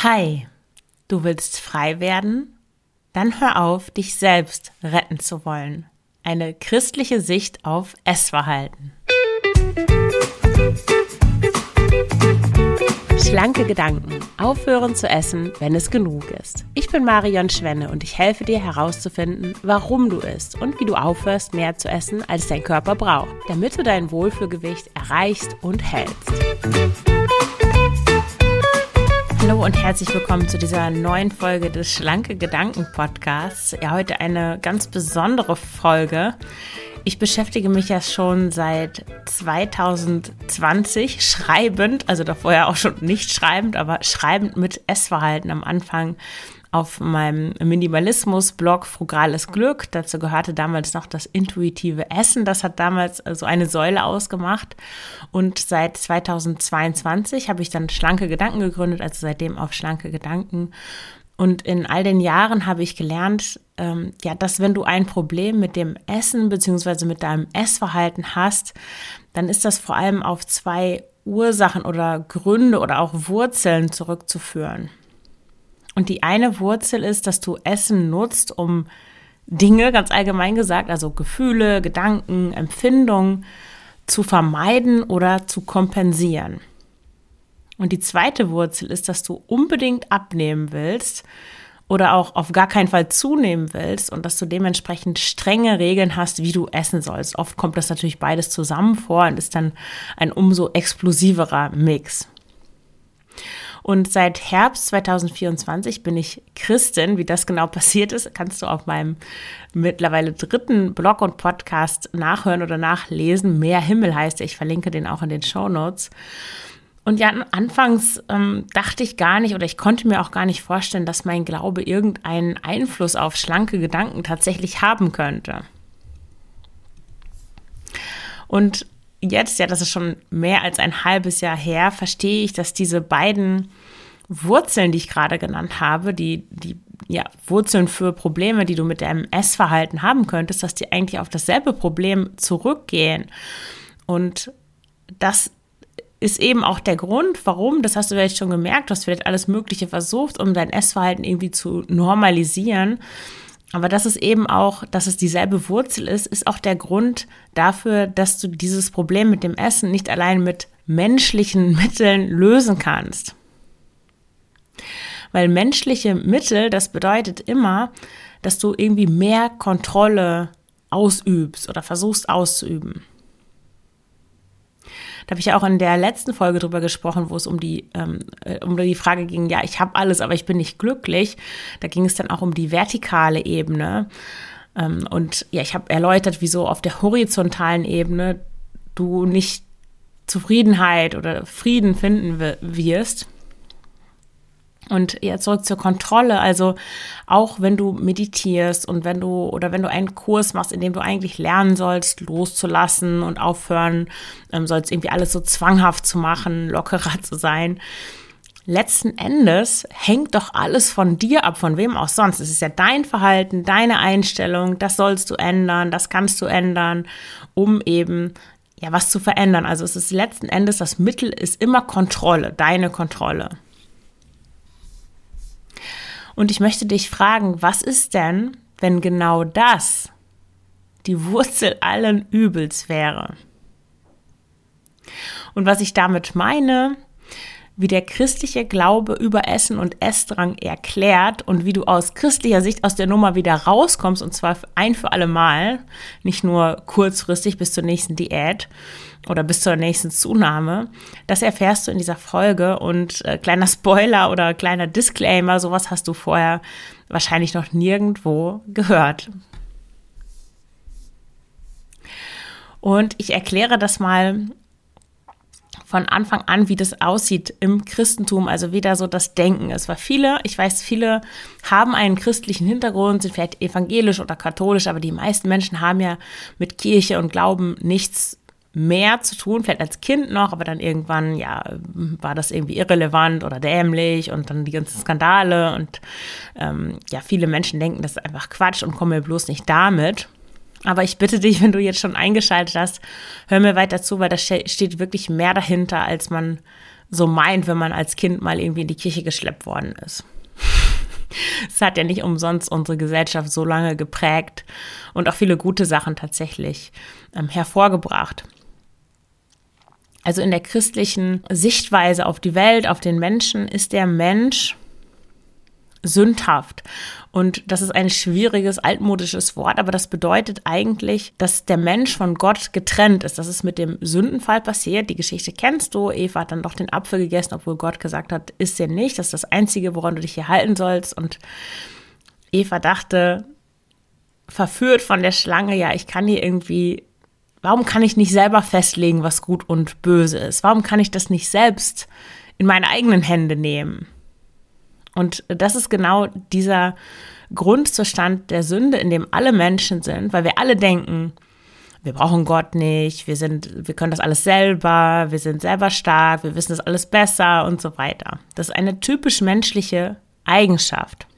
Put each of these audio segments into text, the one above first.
Hi, du willst frei werden? Dann hör auf, dich selbst retten zu wollen. Eine christliche Sicht auf Essverhalten. Schlanke Gedanken. Aufhören zu essen, wenn es genug ist. Ich bin Marion Schwenne und ich helfe dir herauszufinden, warum du isst und wie du aufhörst, mehr zu essen, als dein Körper braucht, damit du dein Wohlfühlgewicht erreichst und hältst. Hallo und herzlich willkommen zu dieser neuen Folge des Schlanke Gedanken Podcasts. Ja, heute eine ganz besondere Folge. Ich beschäftige mich ja schon seit 2020 schreibend, also davor ja auch schon nicht schreibend, aber schreibend mit Essverhalten am Anfang auf meinem Minimalismus-Blog Frugales Glück. Dazu gehörte damals noch das intuitive Essen. Das hat damals so eine Säule ausgemacht. Und seit 2022 habe ich dann Schlanke Gedanken gegründet, also seitdem auf Schlanke Gedanken. Und in all den Jahren habe ich gelernt, dass wenn du ein Problem mit dem Essen bzw. mit deinem Essverhalten hast, dann ist das vor allem auf zwei Ursachen oder Gründe oder auch Wurzeln zurückzuführen. Und die eine Wurzel ist, dass du Essen nutzt, um Dinge, ganz allgemein gesagt, also Gefühle, Gedanken, Empfindungen zu vermeiden oder zu kompensieren. Und die zweite Wurzel ist, dass du unbedingt abnehmen willst oder auch auf gar keinen Fall zunehmen willst und dass du dementsprechend strenge Regeln hast, wie du essen sollst. Oft kommt das natürlich beides zusammen vor und ist dann ein umso explosiverer Mix. Und seit Herbst 2024 bin ich Christin. Wie das genau passiert ist, kannst du auf meinem mittlerweile 3. Blog und Podcast nachhören oder nachlesen. Mehr Himmel heißt er. Ich verlinke den auch in den Shownotes. Und ja, anfangs dachte ich gar nicht oder ich konnte mir auch gar nicht vorstellen, dass mein Glaube irgendeinen Einfluss auf schlanke Gedanken tatsächlich haben könnte. Und jetzt, ja, das ist schon mehr als ein halbes Jahr her, verstehe ich, dass diese beiden Wurzeln, die ich gerade genannt habe, die Wurzeln für Probleme, die du mit deinem Essverhalten haben könntest, dass die eigentlich auf dasselbe Problem zurückgehen. Und das ist eben auch der Grund, warum, das hast du vielleicht schon gemerkt, du hast vielleicht alles Mögliche versucht, um dein Essverhalten irgendwie zu normalisieren. Aber das ist eben auch, dass es dieselbe Wurzel ist auch der Grund dafür, dass du dieses Problem mit dem Essen nicht allein mit menschlichen Mitteln lösen kannst. Weil menschliche Mittel, das bedeutet immer, dass du irgendwie mehr Kontrolle ausübst oder versuchst auszuüben. Da habe ich ja auch in der letzten Folge drüber gesprochen, wo es um die Frage ging, ja, ich habe alles, aber ich bin nicht glücklich. Da ging es dann auch um die vertikale Ebene. Und ja, ich habe erläutert, wieso auf der horizontalen Ebene du nicht Zufriedenheit oder Frieden finden wirst. Und ja, zurück zur Kontrolle, also auch wenn du meditierst und wenn du einen Kurs machst, in dem du eigentlich lernen sollst, loszulassen und aufhören, sollst irgendwie alles so zwanghaft zu machen, lockerer zu sein. Letzten Endes hängt doch alles von dir ab, von wem auch sonst. Es ist ja dein Verhalten, deine Einstellung, das sollst du ändern, das kannst du ändern, um eben ja was zu verändern. Also es ist letzten Endes, das Mittel ist immer Kontrolle, deine Kontrolle. Und ich möchte dich fragen, was ist denn, wenn genau das die Wurzel allen Übels wäre? Und was ich damit meine, wie der christliche Glaube über Essen und Essdrang erklärt und wie du aus christlicher Sicht aus der Nummer wieder rauskommst, und zwar ein für alle Mal, nicht nur kurzfristig bis zur nächsten Diät oder bis zur nächsten Zunahme, das erfährst du in dieser Folge. Und kleiner Spoiler oder kleiner Disclaimer, sowas hast du vorher wahrscheinlich noch nirgendwo gehört. Und ich erkläre das mal von Anfang an, wie das aussieht im Christentum, also wie da so das Denken ist. Weil viele haben einen christlichen Hintergrund, sind vielleicht evangelisch oder katholisch, aber die meisten Menschen haben ja mit Kirche und Glauben nichts mehr zu tun, vielleicht als Kind noch, aber dann irgendwann, ja, war das irgendwie irrelevant oder dämlich und dann die ganzen Skandale und viele Menschen denken, das ist einfach Quatsch und kommen mir bloß nicht damit. Aber ich bitte dich, wenn du jetzt schon eingeschaltet hast, hör mir weiter zu, weil da steht wirklich mehr dahinter, als man so meint, wenn man als Kind mal irgendwie in die Kirche geschleppt worden ist. Es hat ja nicht umsonst unsere Gesellschaft so lange geprägt und auch viele gute Sachen tatsächlich hervorgebracht. Also in der christlichen Sichtweise auf die Welt, auf den Menschen, ist der Mensch sündhaft. Und das ist ein schwieriges, altmodisches Wort, aber das bedeutet eigentlich, dass der Mensch von Gott getrennt ist. Das ist mit dem Sündenfall passiert. Die Geschichte kennst du. Eva hat dann doch den Apfel gegessen, obwohl Gott gesagt hat, iss den nicht. Das ist das Einzige, woran du dich hier halten sollst. Und Eva dachte, verführt von der Schlange, ja, warum kann ich nicht selber festlegen, was gut und böse ist? Warum kann ich das nicht selbst in meine eigenen Hände nehmen? Und das ist genau dieser Grundzustand der Sünde, in dem alle Menschen sind, weil wir alle denken, wir brauchen Gott nicht, wir können das alles selber, wir sind selber stark, wir wissen das alles besser und so weiter. Das ist eine typisch menschliche Eigenschaft.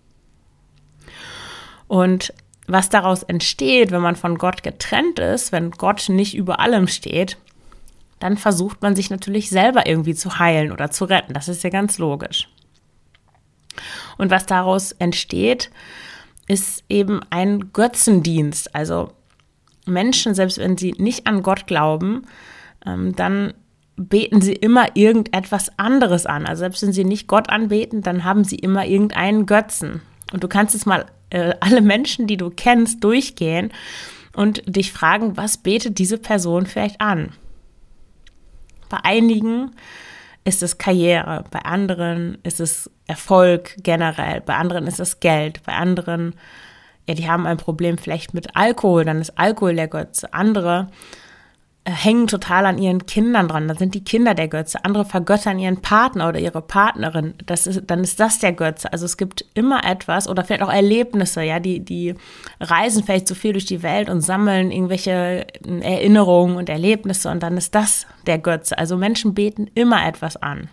Und was daraus entsteht, wenn man von Gott getrennt ist, wenn Gott nicht über allem steht, dann versucht man sich natürlich selber irgendwie zu heilen oder zu retten. Das ist ja ganz logisch. Und was daraus entsteht, ist eben ein Götzendienst. Also Menschen, selbst wenn sie nicht an Gott glauben, dann beten sie immer irgendetwas anderes an. Also selbst wenn sie nicht Gott anbeten, dann haben sie immer irgendeinen Götzen. Und du kannst jetzt mal alle Menschen, die du kennst, durchgehen und dich fragen, was betet diese Person vielleicht an? Bei einigen ist es Karriere, bei anderen ist es Erfolg generell, bei anderen ist es Geld, bei anderen, ja, die haben ein Problem vielleicht mit Alkohol, dann ist Alkohol der Götze. Andere hängen total an ihren Kindern dran, dann sind die Kinder der Götze. Andere vergöttern ihren Partner oder ihre Partnerin, dann ist das der Götze. Also es gibt immer etwas oder vielleicht auch Erlebnisse, ja, die reisen vielleicht so viel durch die Welt und sammeln irgendwelche Erinnerungen und Erlebnisse und dann ist das der Götze. Also Menschen beten immer etwas an.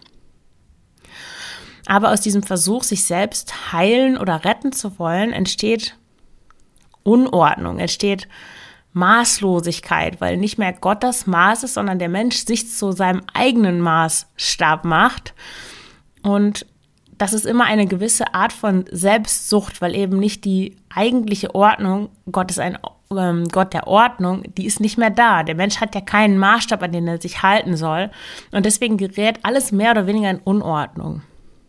Aber aus diesem Versuch, sich selbst heilen oder retten zu wollen, entsteht Unordnung, entsteht Maßlosigkeit, weil nicht mehr Gott das Maß ist, sondern der Mensch sich zu seinem eigenen Maßstab macht. Und das ist immer eine gewisse Art von Selbstsucht, weil eben nicht die eigentliche Ordnung, Gott ist ein Gott der Ordnung, die ist nicht mehr da. Der Mensch hat ja keinen Maßstab, an den er sich halten soll. Und deswegen gerät alles mehr oder weniger in Unordnung.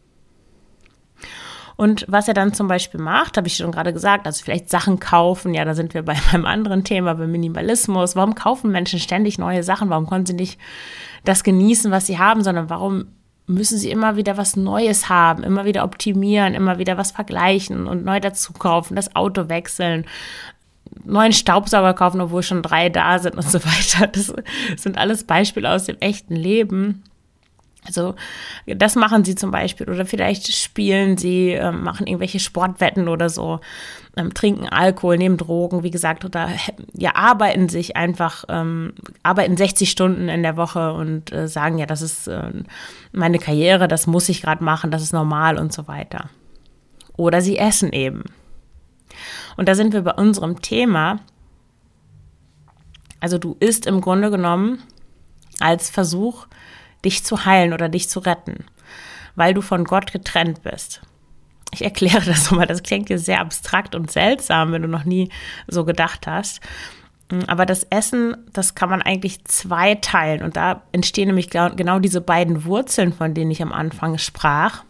Und was er dann zum Beispiel macht, habe ich schon gerade gesagt, also vielleicht Sachen kaufen, ja, da sind wir bei einem anderen Thema, beim Minimalismus. Warum kaufen Menschen ständig neue Sachen? Warum können sie nicht das genießen, was sie haben, sondern warum müssen sie immer wieder was Neues haben, immer wieder optimieren, immer wieder was vergleichen und neu dazu kaufen, das Auto wechseln, neuen Staubsauger kaufen, obwohl schon 3 da sind und so weiter. Das sind alles Beispiele aus dem echten Leben. Also das machen sie zum Beispiel oder vielleicht spielen sie, machen irgendwelche Sportwetten oder so, trinken Alkohol, nehmen Drogen, wie gesagt, oder ja, arbeiten 60 Stunden in der Woche und sagen, ja, das ist meine Karriere, das muss ich gerade machen, das ist normal und so weiter. Oder sie essen eben. Und da sind wir bei unserem Thema. Also du isst im Grunde genommen als Versuch, dich zu heilen oder dich zu retten, weil du von Gott getrennt bist. Ich erkläre das so mal, das klingt dir sehr abstrakt und seltsam, wenn du noch nie so gedacht hast. Aber das Essen, das kann man eigentlich zweiteilen und da entstehen nämlich genau diese beiden Wurzeln, von denen ich am Anfang sprach.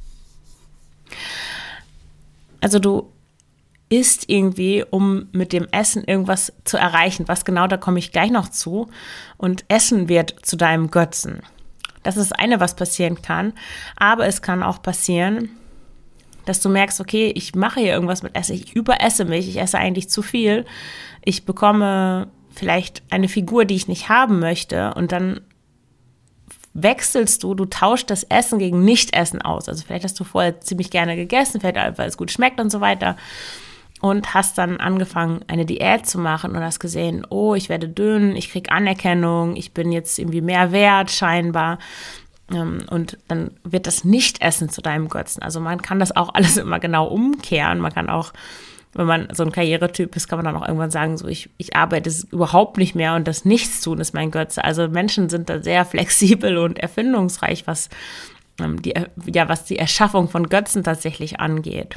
Also du isst irgendwie, um mit dem Essen irgendwas zu erreichen. Was genau, da komme ich gleich noch zu. Und Essen wird zu deinem Götzen. Das ist das eine, was passieren kann. Aber es kann auch passieren, dass du merkst, okay, ich mache hier irgendwas mit Essen, ich überesse mich, ich esse eigentlich zu viel. Ich bekomme vielleicht eine Figur, die ich nicht haben möchte und dann wechselst du tauscht das Essen gegen Nicht-Essen aus. Also vielleicht hast du vorher ziemlich gerne gegessen, vielleicht weil es gut schmeckt und so weiter. Und hast dann angefangen, eine Diät zu machen und hast gesehen, oh, ich werde dünn, ich kriege Anerkennung, ich bin jetzt irgendwie mehr wert scheinbar. Und dann wird das Nicht-Essen zu deinem Götzen. Also man kann das auch alles immer genau umkehren. Man kann auch wenn man so ein Karrieretyp ist, kann man dann auch irgendwann sagen, so ich arbeite überhaupt nicht mehr und das Nichtstun ist mein Götze. Also Menschen sind da sehr flexibel und erfindungsreich, was die Erschaffung von Götzen tatsächlich angeht.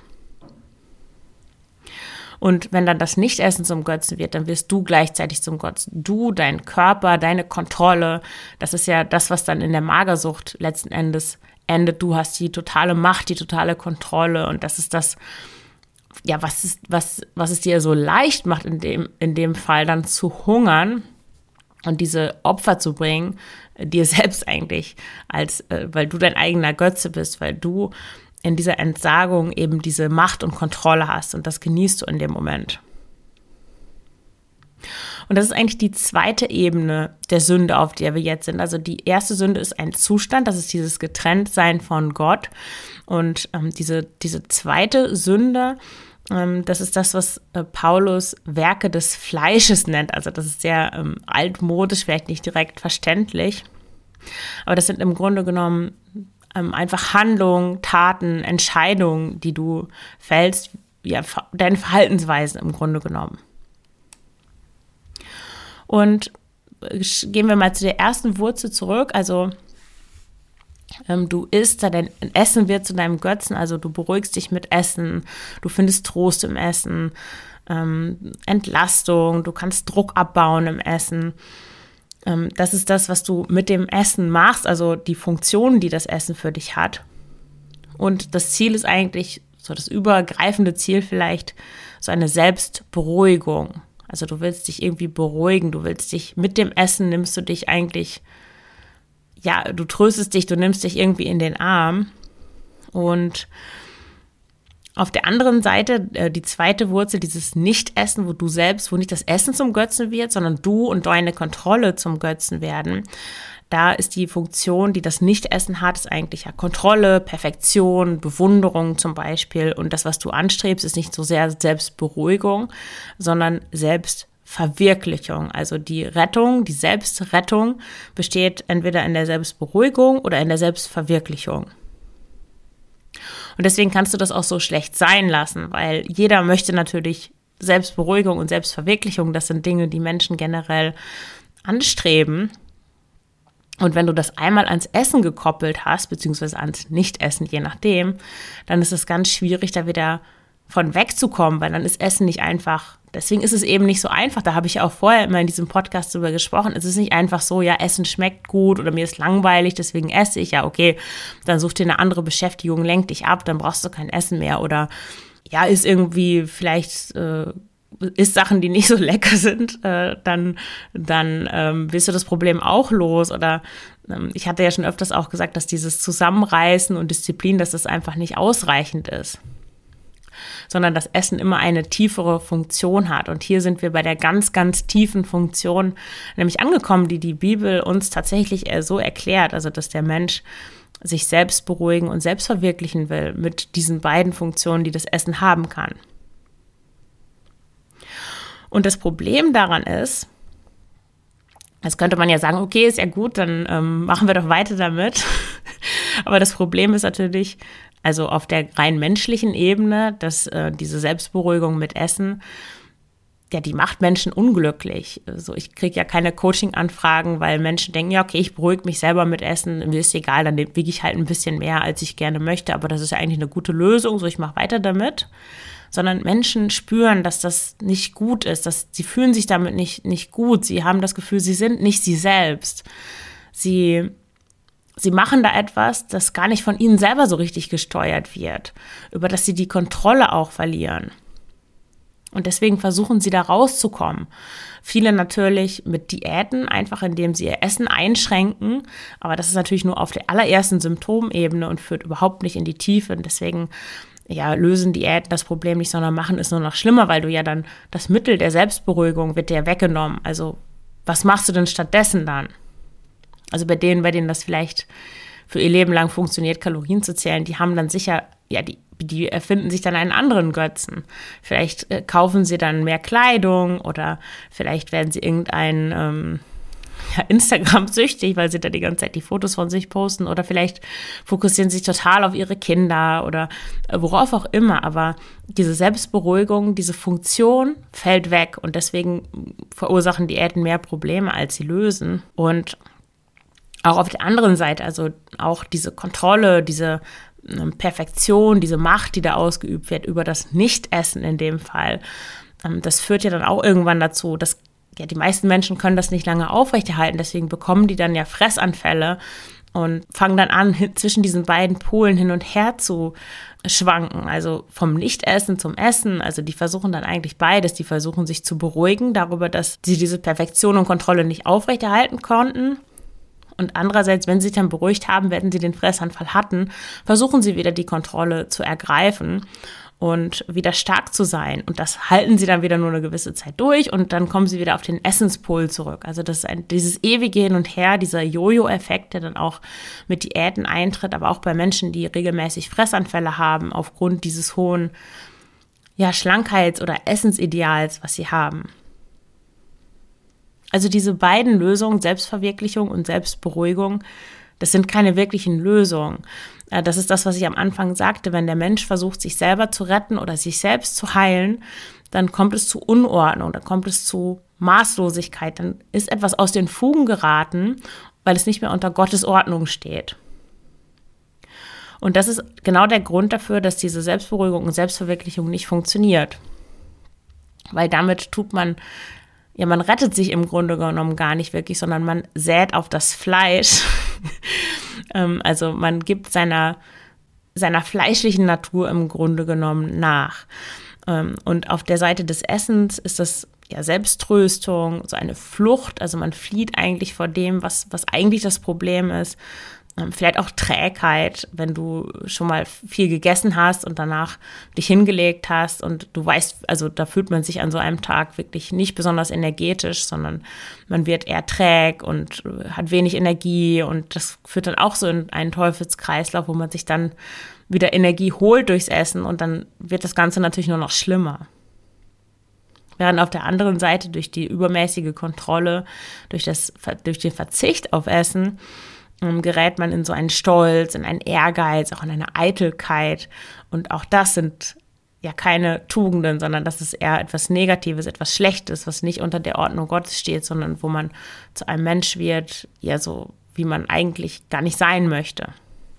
Und wenn dann das Nichtessen zum Götzen wird, dann wirst du gleichzeitig zum Götzen. Du, dein Körper, deine Kontrolle, das ist ja das, was dann in der Magersucht letzten Endes endet. Du hast die totale Macht, die totale Kontrolle und das ist das, ja, was es dir so leicht macht, in dem Fall dann zu hungern und diese Opfer zu bringen, dir selbst eigentlich, weil du dein eigener Götze bist, weil du in dieser Entsagung eben diese Macht und Kontrolle hast und das genießt du in dem Moment. Und das ist eigentlich die zweite Ebene der Sünde, auf der wir jetzt sind. Also die erste Sünde ist ein Zustand, das ist dieses Getrenntsein von Gott. Und diese zweite Sünde, das ist das, was Paulus Werke des Fleisches nennt. Also das ist sehr altmodisch, vielleicht nicht direkt verständlich. Aber das sind im Grunde genommen einfach Handlungen, Taten, Entscheidungen, die du fällst, ja, deine Verhaltensweisen im Grunde genommen. Und gehen wir mal zu der ersten Wurzel zurück. Also du isst, dein Essen wird zu deinem Götzen, also du beruhigst dich mit Essen, du findest Trost im Essen, Entlastung, du kannst Druck abbauen im Essen. Das ist das, was du mit dem Essen machst, also die Funktion, die das Essen für dich hat. Und das Ziel ist eigentlich, so das übergreifende Ziel vielleicht, so eine Selbstberuhigung. Also du willst dich irgendwie beruhigen, du willst dich, mit dem Essen nimmst du dich eigentlich, ja, du tröstest dich, du nimmst dich irgendwie in den Arm. Und auf der anderen Seite, die zweite Wurzel, dieses Nichtessen, wo nicht das Essen zum Götzen wird, sondern du und deine Kontrolle zum Götzen werden. Da ist die Funktion, die das Nichtessen hat, ist eigentlich ja Kontrolle, Perfektion, Bewunderung zum Beispiel. Und das, was du anstrebst, ist nicht so sehr Selbstberuhigung, sondern Selbstverwirklichung. Also die Rettung, die Selbstrettung besteht entweder in der Selbstberuhigung oder in der Selbstverwirklichung. Und deswegen kannst du das auch so schlecht sein lassen, weil jeder möchte natürlich Selbstberuhigung und Selbstverwirklichung. Das sind Dinge, die Menschen generell anstreben. Und wenn du das einmal ans Essen gekoppelt hast, beziehungsweise ans Nichtessen, je nachdem, dann ist es ganz schwierig, da wieder von wegzukommen, weil dann ist Essen nicht einfach. Deswegen ist es eben nicht so einfach. Da habe ich auch vorher immer in diesem Podcast drüber gesprochen. Es ist nicht einfach so, ja, Essen schmeckt gut oder mir ist langweilig, deswegen esse ich. Ja, okay, dann such dir eine andere Beschäftigung, lenk dich ab, dann brauchst du kein Essen mehr. Oder ja, ist irgendwie vielleicht isst Sachen, die nicht so lecker sind, dann wirst du das Problem auch los. Oder ich hatte ja schon öfters auch gesagt, dass dieses Zusammenreißen und Disziplin, dass das einfach nicht ausreichend ist, sondern das Essen immer eine tiefere Funktion hat. Und hier sind wir bei der ganz, ganz tiefen Funktion nämlich angekommen, die Bibel uns tatsächlich so erklärt, also dass der Mensch sich selbst beruhigen und selbst verwirklichen will mit diesen beiden Funktionen, die das Essen haben kann. Und das Problem daran ist, jetzt könnte man ja sagen, okay, ist ja gut, dann machen wir doch weiter damit. Aber das Problem ist natürlich, also auf der rein menschlichen Ebene, dass diese Selbstberuhigung mit Essen, ja, die macht Menschen unglücklich. Also ich kriege ja keine Coaching-Anfragen, weil Menschen denken, ja, okay, ich beruhige mich selber mit Essen, mir ist egal, dann wiege ich halt ein bisschen mehr, als ich gerne möchte, aber das ist ja eigentlich eine gute Lösung, so ich mache weiter damit. Sondern Menschen spüren, dass das nicht gut ist, dass sie fühlen sich damit nicht gut, sie haben das Gefühl, sie sind nicht sie selbst. Sie machen da etwas, das gar nicht von ihnen selber so richtig gesteuert wird, über das sie die Kontrolle auch verlieren. Und deswegen versuchen sie da rauszukommen. Viele natürlich mit Diäten, einfach indem sie ihr Essen einschränken, aber das ist natürlich nur auf der allerersten Symptomebene und führt überhaupt nicht in die Tiefe. Und deswegen lösen Diäten das Problem nicht, sondern machen es nur noch schlimmer, weil du ja dann das Mittel der Selbstberuhigung wird dir weggenommen. Also was machst du denn stattdessen dann? Also bei denen das vielleicht für ihr Leben lang funktioniert, Kalorien zu zählen, die haben dann sicher, ja, die erfinden sich dann einen anderen Götzen. Vielleicht kaufen sie dann mehr Kleidung oder vielleicht werden sie irgendein Instagram-süchtig, weil sie da die ganze Zeit die Fotos von sich posten oder vielleicht fokussieren sich total auf ihre Kinder oder worauf auch immer. Aber diese Selbstberuhigung, diese Funktion fällt weg und deswegen verursachen Diäten mehr Probleme, als sie lösen. Und auch auf der anderen Seite, also auch diese Kontrolle, diese Perfektion, diese Macht, die da ausgeübt wird über das Nichtessen in dem Fall, das führt ja dann auch irgendwann dazu, dass die meisten Menschen können das nicht lange aufrechterhalten, deswegen bekommen die dann ja Fressanfälle und fangen dann an, zwischen diesen beiden Polen hin und her zu schwanken, also vom Nichtessen zum Essen, also die versuchen dann eigentlich beides, die versuchen sich zu beruhigen darüber, dass sie diese Perfektion und Kontrolle nicht aufrechterhalten konnten. Und andererseits, wenn sie sich dann beruhigt haben, wenn sie den Fressanfall hatten, versuchen sie wieder die Kontrolle zu ergreifen und wieder stark zu sein. Und das halten sie dann wieder nur eine gewisse Zeit durch und dann kommen sie wieder auf den Essenspol zurück. Also das ist dieses ewige Hin und Her, dieser Jojo-Effekt, der dann auch mit Diäten eintritt, aber auch bei Menschen, die regelmäßig Fressanfälle haben, aufgrund dieses hohen Schlankheits- oder Essensideals, was sie haben. Also diese beiden Lösungen, Selbstverwirklichung und Selbstberuhigung, das sind keine wirklichen Lösungen. Das ist das, was ich am Anfang sagte. Wenn der Mensch versucht, sich selber zu retten oder sich selbst zu heilen, dann kommt es zu Unordnung, dann kommt es zu Maßlosigkeit, dann ist etwas aus den Fugen geraten, weil es nicht mehr unter Gottes Ordnung steht. Und das ist genau der Grund dafür, dass diese Selbstberuhigung und Selbstverwirklichung nicht funktioniert. Weil damit man rettet sich im Grunde genommen gar nicht wirklich, sondern man sät auf das Fleisch. Also man gibt seiner fleischlichen Natur im Grunde genommen nach. Und auf der Seite des Essens ist das Selbsttröstung, so eine Flucht. Also man flieht eigentlich vor dem, was eigentlich das Problem ist. Vielleicht auch Trägheit, wenn du schon mal viel gegessen hast und danach dich hingelegt hast und du weißt, also da fühlt man sich an so einem Tag wirklich nicht besonders energetisch, sondern man wird eher träg und hat wenig Energie und das führt dann auch so in einen Teufelskreislauf, wo man sich dann wieder Energie holt durchs Essen und dann wird das Ganze natürlich nur noch schlimmer. Während auf der anderen Seite durch die übermäßige Kontrolle, durch den Verzicht auf Essen, gerät man in so einen Stolz, in einen Ehrgeiz, auch in eine Eitelkeit. Und auch das sind ja keine Tugenden, sondern das ist eher etwas Negatives, etwas Schlechtes, was nicht unter der Ordnung Gottes steht, sondern wo man zu einem Mensch wird, ja so, wie man eigentlich gar nicht sein möchte.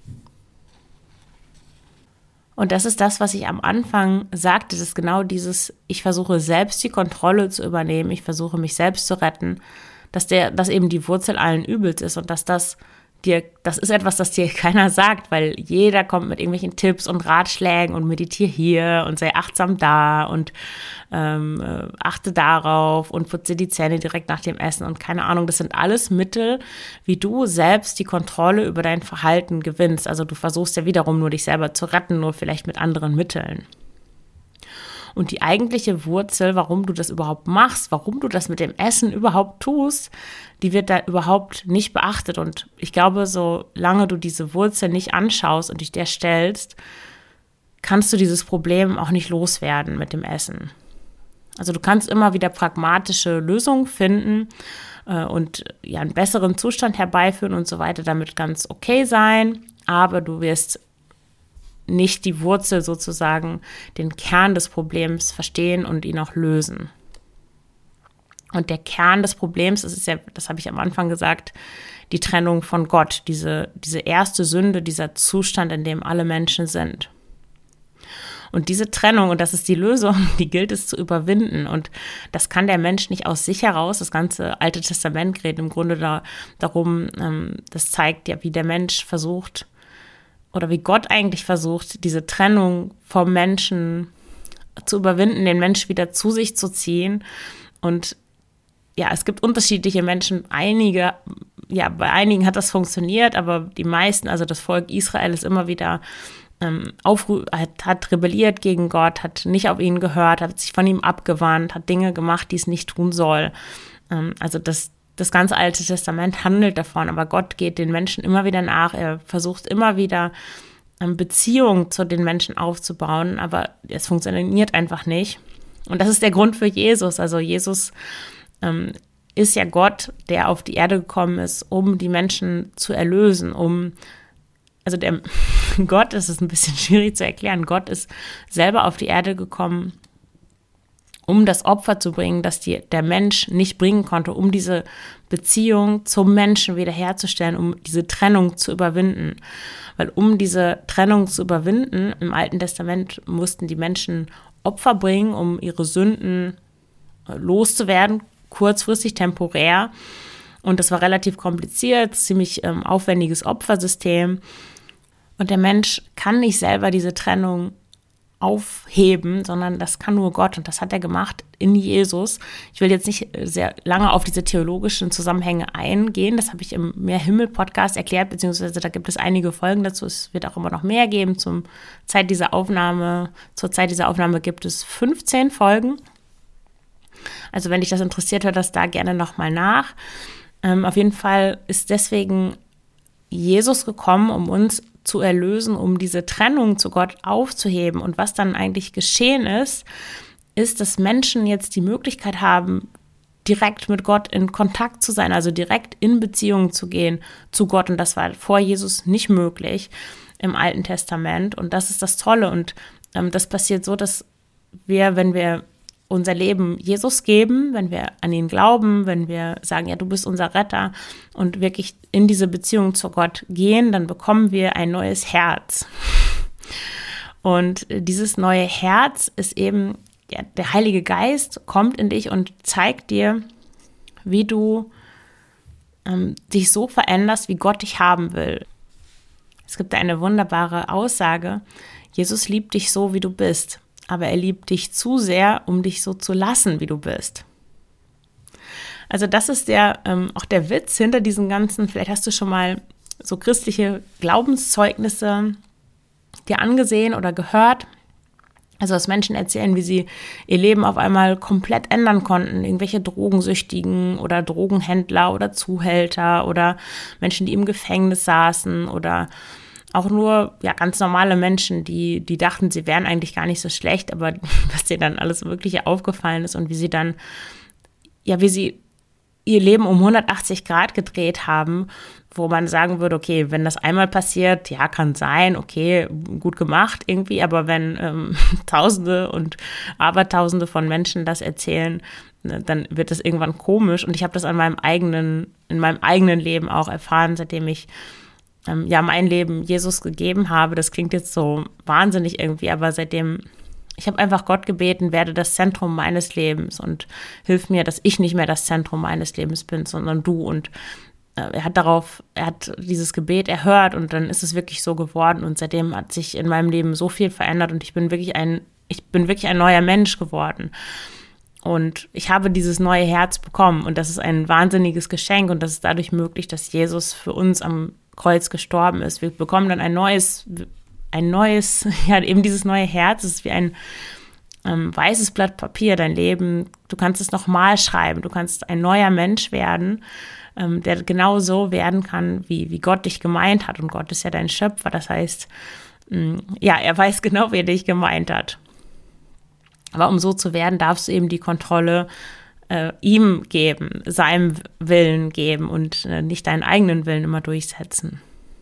Und das ist das, was ich am Anfang sagte, das ist genau dieses, ich versuche selbst die Kontrolle zu übernehmen, ich versuche mich selbst zu retten, dass eben die Wurzel allen Übels ist und dass das ist etwas, das dir keiner sagt, weil jeder kommt mit irgendwelchen Tipps und Ratschlägen und meditiere hier und sei achtsam da und achte darauf und putze die Zähne direkt nach dem Essen und keine Ahnung, das sind alles Mittel, wie du selbst die Kontrolle über dein Verhalten gewinnst. Also du versuchst ja wiederum nur dich selber zu retten, nur vielleicht mit anderen Mitteln. Und die eigentliche Wurzel, warum du das überhaupt machst, warum du das mit dem Essen überhaupt tust, die wird da überhaupt nicht beachtet. Und ich glaube, solange du diese Wurzel nicht anschaust und dich der stellst, kannst du dieses Problem auch nicht loswerden mit dem Essen. Also du kannst immer wieder pragmatische Lösungen finden und einen besseren Zustand herbeiführen und so weiter, damit ganz okay sein, aber du wirst nicht die Wurzel sozusagen, den Kern des Problems verstehen und ihn auch lösen. Und der Kern des Problems, das ist ja, das habe ich am Anfang gesagt, die Trennung von Gott, diese erste Sünde, dieser Zustand, in dem alle Menschen sind. Und diese Trennung, und das ist die Lösung, die gilt es zu überwinden. Und das kann der Mensch nicht aus sich heraus. Das ganze Alte Testament geht im Grunde darum, das zeigt ja, wie der Mensch versucht, oder wie Gott eigentlich versucht, diese Trennung vom Menschen zu überwinden, den Mensch wieder zu sich zu ziehen. Und ja, es gibt unterschiedliche Menschen. Bei einigen hat das funktioniert, aber die meisten, also das Volk Israel ist immer wieder hat rebelliert gegen Gott, hat nicht auf ihn gehört, hat sich von ihm abgewandt, hat Dinge gemacht, die es nicht tun soll. Also das ganze Alte Testament handelt davon, aber Gott geht den Menschen immer wieder nach. Er versucht immer wieder Beziehungen zu den Menschen aufzubauen, aber es funktioniert einfach nicht. Und das ist der Grund für Jesus. Also Jesus ist ja Gott, der auf die Erde gekommen ist, um die Menschen zu erlösen, also Gott, das ist ein bisschen schwierig zu erklären, Gott ist selber auf die Erde gekommen, um das Opfer zu bringen, das der Mensch nicht bringen konnte, um diese Beziehung zum Menschen wiederherzustellen, um diese Trennung zu überwinden. Weil um diese Trennung zu überwinden, im Alten Testament mussten die Menschen Opfer bringen, um ihre Sünden loszuwerden, kurzfristig, temporär. Und das war relativ kompliziert, ziemlich aufwendiges Opfersystem. Und der Mensch kann nicht selber diese Trennung aufheben, sondern das kann nur Gott, und das hat er gemacht in Jesus. Ich will jetzt nicht sehr lange auf diese theologischen Zusammenhänge eingehen, das habe ich im Mehr-Himmel-Podcast erklärt, beziehungsweise da gibt es einige Folgen dazu, es wird auch immer noch mehr geben. Zur Zeit dieser Aufnahme gibt es 15 Folgen. Also wenn dich das interessiert, hör das da gerne nochmal nach. Auf jeden Fall ist deswegen Jesus gekommen, um uns zu erlösen, um diese Trennung zu Gott aufzuheben. Und was dann eigentlich geschehen ist, dass Menschen jetzt die Möglichkeit haben, direkt mit Gott in Kontakt zu sein, also direkt in Beziehung zu gehen zu Gott. Und das war vor Jesus nicht möglich im Alten Testament. Und das ist das Tolle. Und das passiert so, dass wir, wenn wir unser Leben Jesus geben, wenn wir an ihn glauben, wenn wir sagen, ja, du bist unser Retter und wirklich in diese Beziehung zu Gott gehen, dann bekommen wir ein neues Herz. Und dieses neue Herz ist eben, ja, der Heilige Geist kommt in dich und zeigt dir, wie du dich so veränderst, wie Gott dich haben will. Es gibt eine wunderbare Aussage: Jesus liebt dich so, wie du bist. Aber er liebt dich zu sehr, um dich so zu lassen, wie du bist. Also das ist auch der Witz hinter diesen ganzen, vielleicht hast du schon mal so christliche Glaubenszeugnisse dir angesehen oder gehört. Also dass Menschen erzählen, wie sie ihr Leben auf einmal komplett ändern konnten. Irgendwelche Drogensüchtigen oder Drogenhändler oder Zuhälter oder Menschen, die im Gefängnis saßen oder auch nur ganz normale Menschen, die dachten, sie wären eigentlich gar nicht so schlecht, aber was denen dann alles Mögliche aufgefallen ist und wie sie dann, wie sie ihr Leben um 180 Grad gedreht haben, wo man sagen würde, okay, wenn das einmal passiert, ja, kann sein, okay, gut gemacht irgendwie, aber wenn Tausende und Abertausende von Menschen das erzählen, dann wird das irgendwann komisch. Und ich habe das in meinem eigenen Leben auch erfahren, seitdem ich mein Leben Jesus gegeben habe. Das klingt jetzt so wahnsinnig irgendwie, aber ich habe einfach Gott gebeten, werde das Zentrum meines Lebens und hilf mir, dass ich nicht mehr das Zentrum meines Lebens bin, sondern du. Und er hat dieses Gebet erhört und dann ist es wirklich so geworden und seitdem hat sich in meinem Leben so viel verändert und ich bin wirklich ein neuer Mensch geworden. Und ich habe dieses neue Herz bekommen und das ist ein wahnsinniges Geschenk und das ist dadurch möglich, dass Jesus für uns am Kreuz gestorben ist. Wir bekommen dann ein neues, eben dieses neue Herz. Es ist wie ein weißes Blatt Papier, dein Leben. Du kannst es nochmal schreiben. Du kannst ein neuer Mensch werden, der genau so werden kann, wie Gott dich gemeint hat. Und Gott ist ja dein Schöpfer. Das heißt, er weiß genau, wie er dich gemeint hat. Aber um so zu werden, darfst du eben die Kontrolle ihm geben, seinem Willen geben und nicht deinen eigenen Willen immer durchsetzen.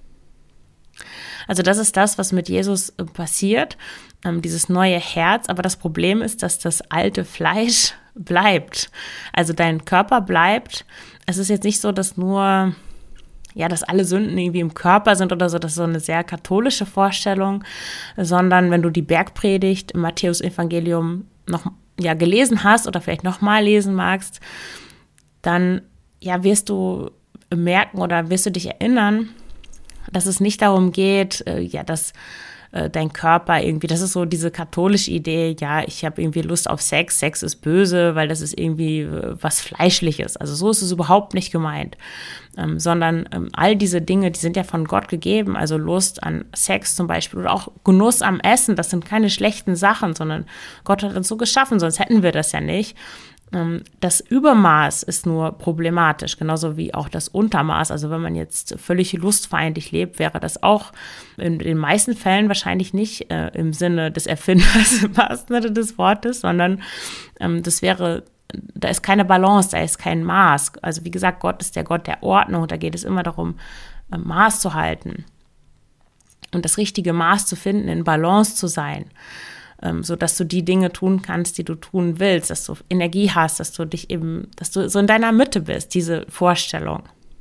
Also das ist das, was mit Jesus passiert, dieses neue Herz. Aber das Problem ist, dass das alte Fleisch bleibt. Also dein Körper bleibt. Es ist jetzt nicht so, dass dass alle Sünden irgendwie im Körper sind oder so. Das ist so eine sehr katholische Vorstellung, sondern wenn du die Bergpredigt im Matthäus-Evangelium noch gelesen hast oder vielleicht nochmal lesen magst, dann wirst du merken oder wirst du dich erinnern, dass es nicht darum geht, dass dein Körper irgendwie, das ist so diese katholische Idee, ich habe irgendwie Lust auf Sex ist böse, weil das ist irgendwie was Fleischliches. Also so ist es überhaupt nicht gemeint, sondern all diese Dinge, die sind ja von Gott gegeben, also Lust an Sex zum Beispiel oder auch Genuss am Essen, das sind keine schlechten Sachen, sondern Gott hat uns so geschaffen, sonst hätten wir das ja nicht. Das Übermaß ist nur problematisch, genauso wie auch das Untermaß. Also wenn man jetzt völlig lustfeindlich lebt, wäre das auch in den meisten Fällen wahrscheinlich nicht im Sinne des Erfinders, im wahrsten Sinne des Wortes, sondern das wäre da ist keine Balance, da ist kein Maß. Also wie gesagt, Gott ist der Gott der Ordnung. Da geht es immer darum, Maß zu halten und das richtige Maß zu finden, in Balance zu sein, sodass du die Dinge tun kannst, die du tun willst, dass du Energie hast, dass du so in deiner Mitte bist, diese Vorstellung.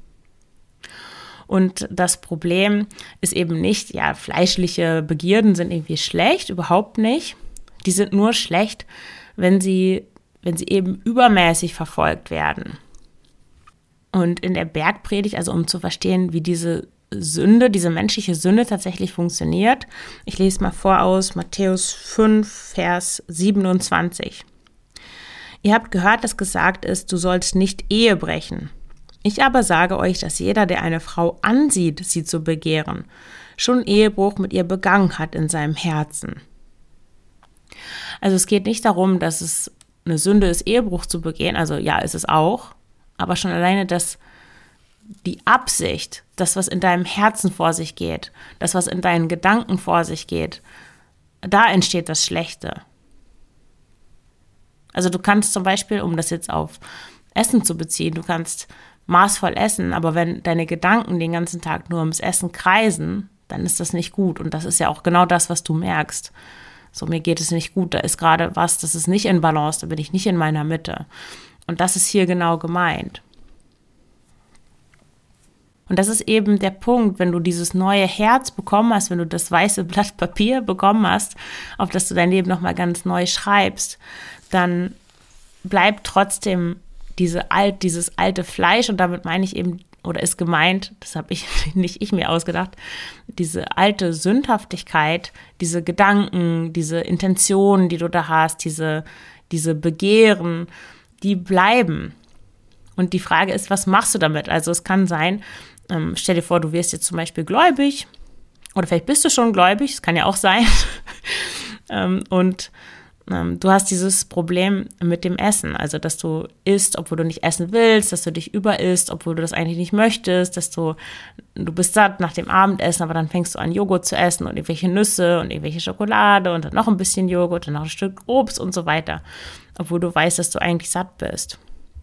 Und das Problem ist eben nicht, ja, fleischliche Begierden sind irgendwie schlecht, überhaupt nicht. Die sind nur schlecht, wenn sie eben übermäßig verfolgt werden. Und in der Bergpredigt, also um zu verstehen, wie diese Sünde, diese menschliche Sünde tatsächlich funktioniert, ich lese mal vor aus Matthäus 5, Vers 27. Ihr habt gehört, dass gesagt ist, du sollst nicht Ehe brechen. Ich aber sage euch, dass jeder, der eine Frau ansieht, sie zu begehren, schon Ehebruch mit ihr begangen hat in seinem Herzen. Also es geht nicht darum, dass es eine Sünde ist, Ehebruch zu begehen, also ja, ist es auch, aber schon alleine, dass die Absicht, das, was in deinem Herzen vor sich geht, das, was in deinen Gedanken vor sich geht, da entsteht das Schlechte. Also du kannst zum Beispiel, um das jetzt auf Essen zu beziehen, du kannst maßvoll essen, aber wenn deine Gedanken den ganzen Tag nur ums Essen kreisen, dann ist das nicht gut. Und das ist ja auch genau das, was du merkst. So, mir geht es nicht gut, da ist gerade was, das ist nicht in Balance, da bin ich nicht in meiner Mitte. Und das ist hier genau gemeint. Und das ist eben der Punkt, wenn du dieses neue Herz bekommen hast, wenn du das weiße Blatt Papier bekommen hast, auf das du dein Leben nochmal ganz neu schreibst, dann bleibt trotzdem dieses alte Fleisch, und damit meine ich eben, oder ist gemeint, das habe ich nicht ich mir ausgedacht, diese alte Sündhaftigkeit, diese Gedanken, diese Intentionen, die du da hast, diese Begehren, die bleiben. Und die Frage ist, was machst du damit? Also es kann sein, stell dir vor, du wirst jetzt zum Beispiel gläubig, oder vielleicht bist du schon gläubig, das kann ja auch sein, und du hast dieses Problem mit dem Essen, also dass du isst, obwohl du nicht essen willst, dass du dich überisst, obwohl du das eigentlich nicht möchtest, dass du bist satt nach dem Abendessen, aber dann fängst du an, Joghurt zu essen und irgendwelche Nüsse und irgendwelche Schokolade und dann noch ein bisschen Joghurt und noch ein Stück Obst und so weiter, obwohl du weißt, dass du eigentlich satt bist.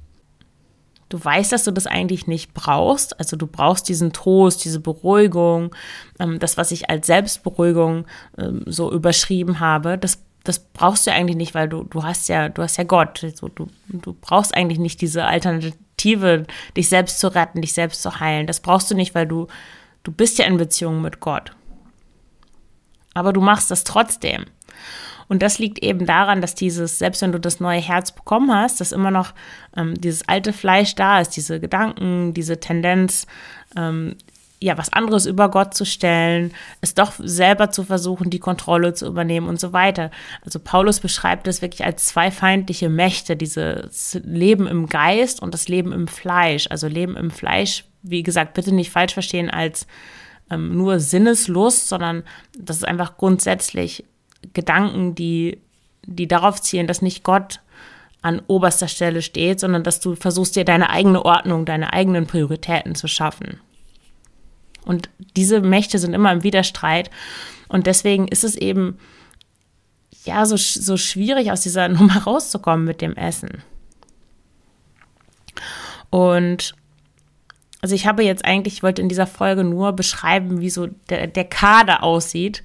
Du weißt, dass du das eigentlich nicht brauchst, also du brauchst diesen Trost, diese Beruhigung, das, was ich als Selbstberuhigung so überschrieben habe, das brauchst du eigentlich nicht, weil du hast ja Gott. Also du brauchst eigentlich nicht diese Alternative, dich selbst zu retten, dich selbst zu heilen. Das brauchst du nicht, weil du bist ja in Beziehung mit Gott. Aber du machst das trotzdem. Und das liegt eben daran, dass selbst wenn du das neue Herz bekommen hast, dass immer noch dieses alte Fleisch da ist, diese Gedanken, diese Tendenz, was anderes über Gott zu stellen, es doch selber zu versuchen, die Kontrolle zu übernehmen und so weiter. Also Paulus beschreibt das wirklich als zwei feindliche Mächte, dieses Leben im Geist und das Leben im Fleisch. Also Leben im Fleisch, wie gesagt, bitte nicht falsch verstehen als nur Sinneslust, sondern das ist einfach grundsätzlich Gedanken, die darauf zielen, dass nicht Gott an oberster Stelle steht, sondern dass du versuchst, dir deine eigene Ordnung, deine eigenen Prioritäten zu schaffen. Und diese Mächte sind immer im Widerstreit. Und deswegen ist es eben so schwierig, aus dieser Nummer rauszukommen mit dem Essen. Und also ich wollte in dieser Folge nur beschreiben, wie so der Kader aussieht,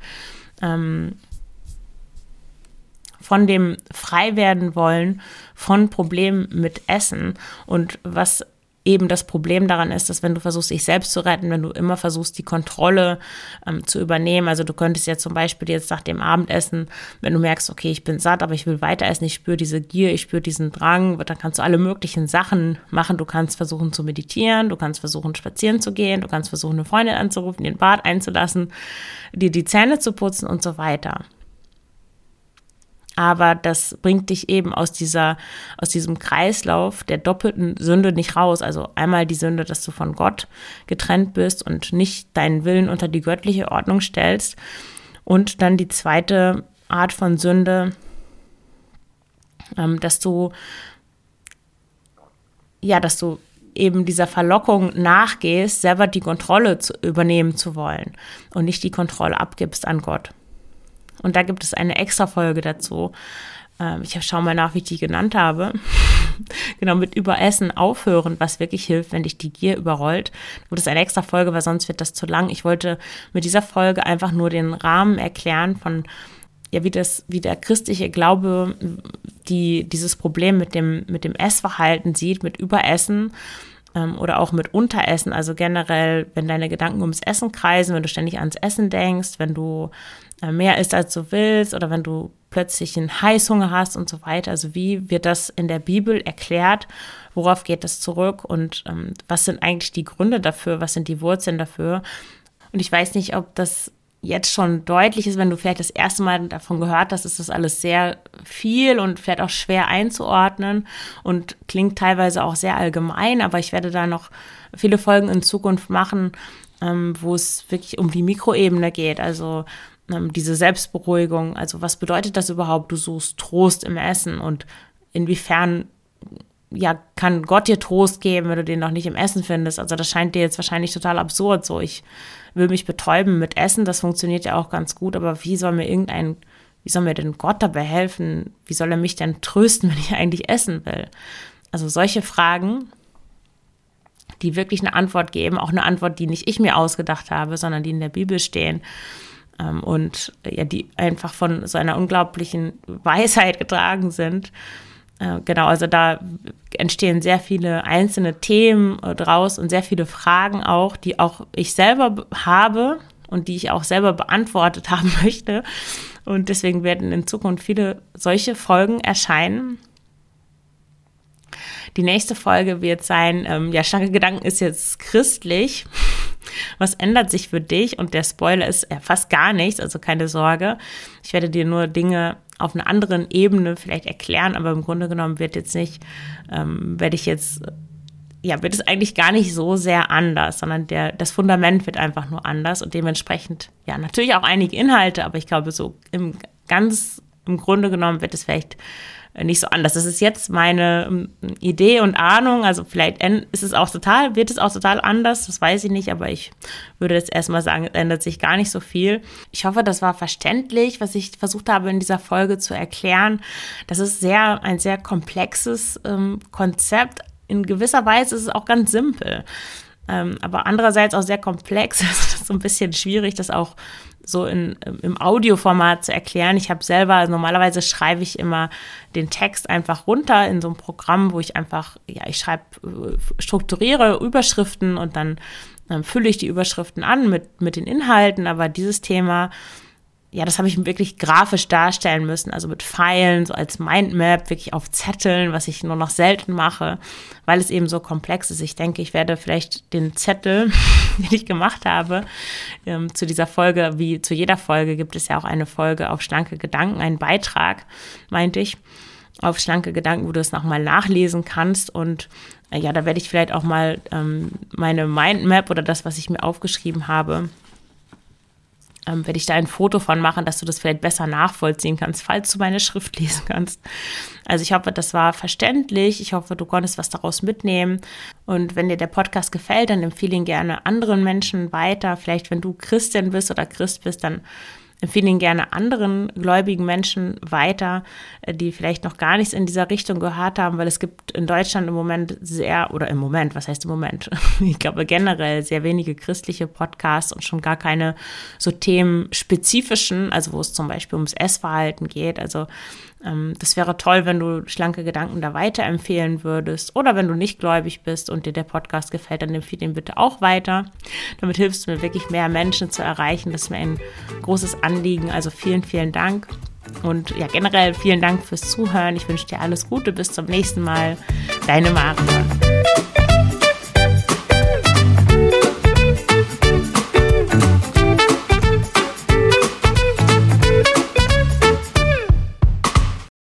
von dem frei werden wollen von Problemen mit Essen und was eben das Problem daran ist, dass wenn du versuchst, dich selbst zu retten, wenn du immer versuchst, die Kontrolle zu übernehmen, also du könntest ja zum Beispiel jetzt nach dem Abendessen, wenn du merkst, okay, ich bin satt, aber ich will weiter essen, ich spüre diese Gier, ich spüre diesen Drang, dann kannst du alle möglichen Sachen machen. Du kannst versuchen zu meditieren, du kannst versuchen spazieren zu gehen, du kannst versuchen, eine Freundin anzurufen, den Bad einzulassen, dir die Zähne zu putzen und so weiter. Aber das bringt dich eben aus diesem Kreislauf der doppelten Sünde nicht raus. Also einmal die Sünde, dass du von Gott getrennt bist und nicht deinen Willen unter die göttliche Ordnung stellst. Und dann die zweite Art von Sünde, dass du eben dieser Verlockung nachgehst, selber die Kontrolle übernehmen zu wollen und nicht die Kontrolle abgibst an Gott. Und da gibt es eine extra Folge dazu, Ich schaue mal nach, wie ich die genannt habe. Genau, mit Überessen aufhören, was wirklich hilft, wenn dich die Gier überrollt. Das ist eine extra Folge, weil sonst wird das zu lang. Ich wollte mit dieser Folge einfach nur den Rahmen erklären von, ja, wie der christliche Glaube dieses Problem mit dem Essverhalten sieht, mit Überessen oder auch mit Unteressen. Also generell, wenn deine Gedanken ums Essen kreisen, wenn du ständig ans Essen denkst, wenn du mehr isst, als du willst, oder wenn du plötzlich einen Heißhunger hast und so weiter. Also wie wird das in der Bibel erklärt? Worauf geht das zurück? Und was sind eigentlich die Gründe dafür? Was sind die Wurzeln dafür? Und ich weiß nicht, ob das jetzt schon deutlich ist, wenn du vielleicht das erste Mal davon gehört hast, ist das alles sehr viel und vielleicht auch schwer einzuordnen und klingt teilweise auch sehr allgemein, aber ich werde da noch viele Folgen in Zukunft machen, wo es wirklich um die Mikroebene geht, also diese Selbstberuhigung, also was bedeutet das überhaupt? Du suchst Trost im Essen und inwiefern ja, kann Gott dir Trost geben, wenn du den noch nicht im Essen findest? Also das scheint dir jetzt wahrscheinlich total absurd, so ich will mich betäuben mit Essen, das funktioniert ja auch ganz gut, aber wie soll mir denn Gott dabei helfen? Wie soll er mich denn trösten, wenn ich eigentlich essen will? Also solche Fragen, die wirklich eine Antwort geben, auch eine Antwort, die nicht ich mir ausgedacht habe, sondern die in der Bibel stehen, und ja, die einfach von so einer unglaublichen Weisheit getragen sind. Genau, also da entstehen sehr viele einzelne Themen draus und sehr viele Fragen auch, die auch ich selber habe und die ich auch selber beantwortet haben möchte. Und deswegen werden in Zukunft viele solche Folgen erscheinen. Die nächste Folge wird sein, Schlanke Gedanken ist jetzt christlich. Was ändert sich für dich? Und der Spoiler ist fast gar nichts, also keine Sorge. Ich werde dir nur Dinge auf einer anderen Ebene vielleicht erklären, aber im Grunde genommen wird es eigentlich gar nicht so sehr anders, sondern das Fundament wird einfach nur anders und dementsprechend, ja, natürlich auch einige Inhalte, aber ich glaube, so im Grunde genommen wird es vielleicht nicht so anders. Das ist jetzt meine Idee und Ahnung, also vielleicht wird es auch total anders, das weiß ich nicht, aber ich würde jetzt erstmal sagen, es ändert sich gar nicht so viel. Ich hoffe, das war verständlich, was ich versucht habe in dieser Folge zu erklären. Das ist ein sehr komplexes Konzept. In gewisser Weise ist es auch ganz simpel, aber andererseits auch sehr komplex. Es ist so ein bisschen schwierig, das auch so im Audioformat zu erklären. Normalerweise schreibe ich immer den Text einfach runter in so einem Programm, wo ich strukturiere Überschriften und dann fülle ich die Überschriften an mit den Inhalten, aber dieses Thema, ja, das habe ich wirklich grafisch darstellen müssen, also mit Pfeilen, so als Mindmap, wirklich auf Zetteln, was ich nur noch selten mache, weil es eben so komplex ist. Ich denke, ich werde vielleicht den Zettel, den ich gemacht habe, zu dieser Folge, wie zu jeder Folge gibt es ja auch eine Folge auf Schlanke Gedanken, einen Beitrag, meinte ich, auf Schlanke Gedanken, wo du es nochmal nachlesen kannst und ja, da werde ich vielleicht auch mal meine Mindmap oder das, was ich mir aufgeschrieben habe, werde ich da ein Foto von machen, dass du das vielleicht besser nachvollziehen kannst, falls du meine Schrift lesen kannst. Also ich hoffe, das war verständlich. Ich hoffe, du konntest was daraus mitnehmen. Und wenn dir der Podcast gefällt, dann empfehle ihn gerne anderen Menschen weiter. Vielleicht, wenn du Christin bist oder Christ bist, dann empfehle ihn gerne anderen gläubigen Menschen weiter, die vielleicht noch gar nichts in dieser Richtung gehört haben, weil es gibt in Deutschland was heißt im Moment? Ich glaube generell sehr wenige christliche Podcasts und schon gar keine so themenspezifischen, also wo es zum Beispiel ums Essverhalten geht. Also das wäre toll, wenn du Schlanke Gedanken da weiterempfehlen würdest. Oder wenn du nicht gläubig bist und dir der Podcast gefällt, dann empfehle ihn bitte auch weiter. Damit hilfst du mir wirklich, mehr Menschen zu erreichen. Das ist mir ein großes Anliegen. Also vielen, vielen Dank. Und ja, generell vielen Dank fürs Zuhören. Ich wünsche dir alles Gute. Bis zum nächsten Mal. Deine Maria.